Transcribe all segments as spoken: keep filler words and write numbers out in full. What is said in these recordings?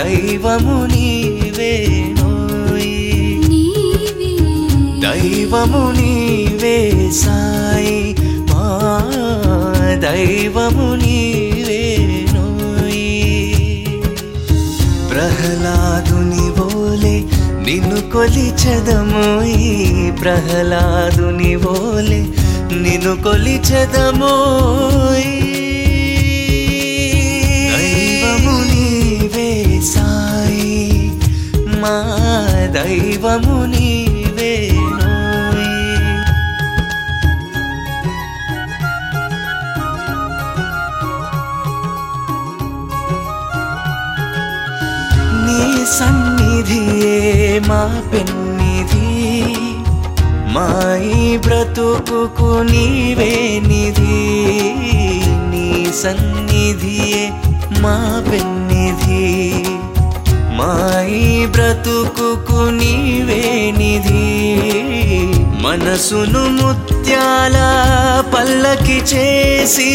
దైవము నీవేనోయ్ దైవము నీవే సాయి మా దైవము నీవేనోయ్ ప్రహ్లాదుని వోలే నిన్ను కొలిచెదమోయ్ ప్రహ్లాదుని వోలే నిన్ను కొలిచెదమోయ్ దైవము నీవే సాయి మా దైవము నీవేనోయ్ నీ సన్నిధియే మా పెన్నిధి మా ఈ బ్రతుకుకు నీవే నిధి నీ సన్నిధియే మా పెన్నిధి మా ఈ బ్రతుకుకు నీవే నిధి మనసును ముత్యాల పల్లకి చేసి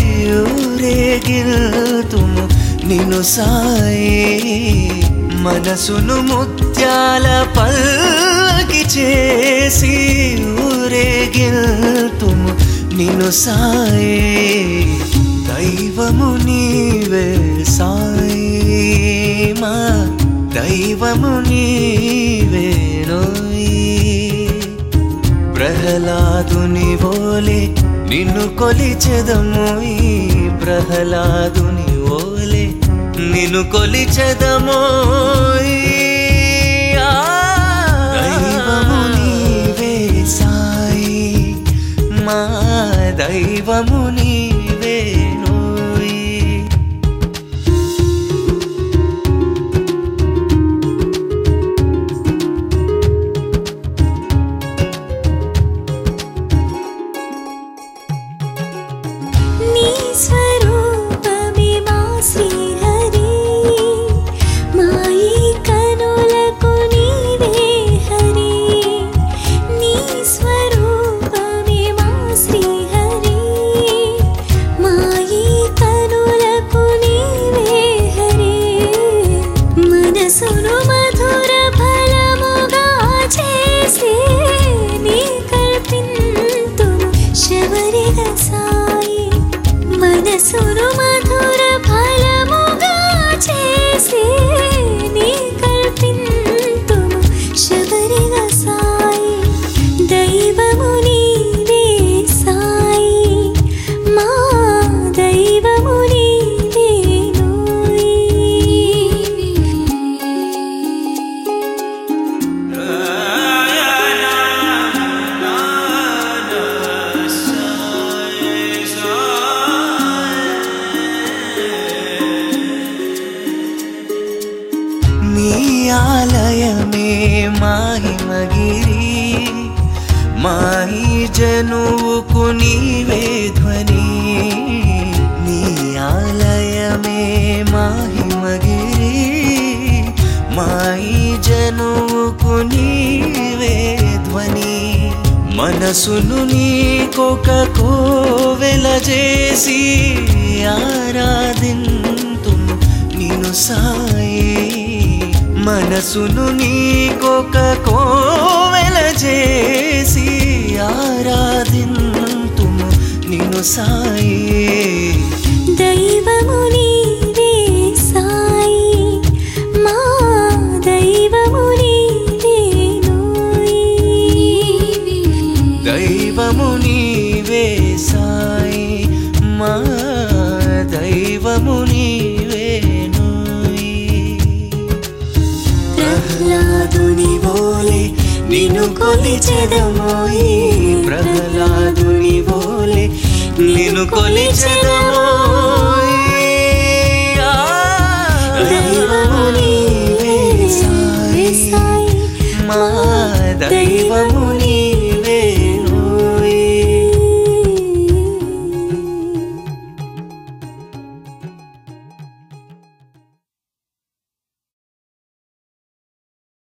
ఊరేగిల్తుము నిన్ను సాయి మనసును ముత్యాల పల్లకి చేసి ఊరేగిల్తుము నిన్ను సాయి దైవము నీవే సాయి మా దైవము నీవేనోయ్ ప్రహ్లాదుని వోలే నిన్ను కొలిచెదమోయ్ ప్రహ్లాదుని వోలే నిన్ను కొలిచెదమోయ్ దైవము నీవే సాయి మా దైవము నీవేనోయ్ నీ స్వరూపమే మా శ్రీహరి మా ఈ కనులకు నీవే హరి నీ స్వరూపమే మా శ్రీహరి మా ఈ కనులకు నీవే హరి మనసును మధుర ఫలముగా చేసి నీ కల్పింతుము శబరిగా సాయి మనసును మధుర ఫలముగా చేసి నీ కల్పింతుము శబరిగా సాయి దైవము నీవే సాయి మా దైవము నీవేనోయ్ నీ ఆలయమే మాహిమగిరి మాయి జనువుకు నీవే ధ్వని నీ ఆలయమే మాహిమగిరి మాయి జనువుకు నీవే ధ్వని మనసును నీకొక కోవెల చేసి ఆరాధింతుము నిన్ను సాయి మనసును నీకొక కోవెల చేసి ఆరాధింతుము నిన్ను సాయి దైవము నీవే సాయి మా దైవము నీవేనోయ్ దైవము నీవే సాయి మా దైవము నీవేనోయ్ ప్రహ్లాదుని వోలే నిన్ను కొలిచెదమోయ్ ప్రహ్లాదుని వోలే నిన్ను కొలిచెదమోయ్